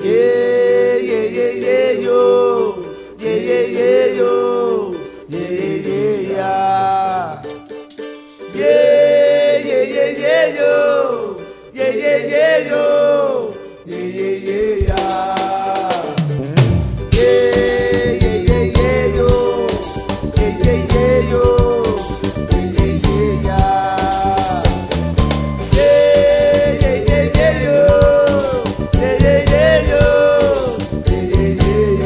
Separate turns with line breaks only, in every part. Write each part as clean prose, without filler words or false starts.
Yeah, yeah, yeah, yeah, yo. Yeah, yeah, yeah, yo. Yeah, yeah, yeah, yeah. Yeah, yeah, yeah, yeah, yo. Yeah, yeah, yeah, yo. Yeah, yeah, yeah, yeah. Yeah, yeah, yeah, yeah, yo. Yeah, yeah, yeah, yo. Yeah, yeah, yeah, yeah. Yeah, yeah, yeah, yeah, yo. Yeah, yeah, yeah, yo. Yeah, yeah, yeah,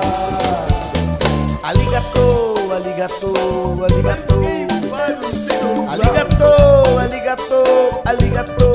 yeah. Aligato, aligato, aligato. Aligato, aligato, aligato.